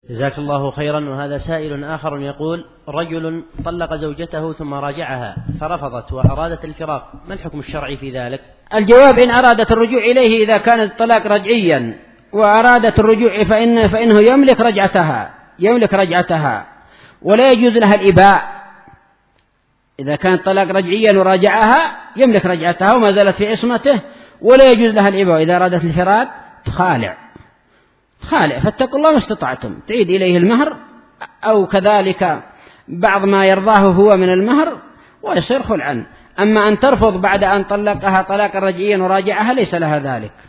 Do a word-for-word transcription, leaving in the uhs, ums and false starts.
جزاك الله خيرا. وهذا سائل آخر يقول: رجل طلق زوجته ثم راجعها فرفضت وأرادت الفراق، ما الحكم الشرعي في ذلك؟ الجواب: إن أرادت الرجوع إليه إذا كان الطلاق رجعيا وأرادت الرجوع فإن فإنه يملك رجعتها يملك رجعتها ولا يجوز لها الإباء. إذا كان الطلاق رجعيا وراجعها يملك رجعتها وما زالت في عصمته، ولا يجوز لها الإباء. إذا أرادت الفراق تخالع خالع فاتقوا الله ما استطعتم، تعيد إليه المهر أو كذلك بعض ما يرضاه هو من المهر ويصير خلعا. أما أن ترفض بعد أن طلقها طلاقا رجعيا وراجعها ليس لها ذلك.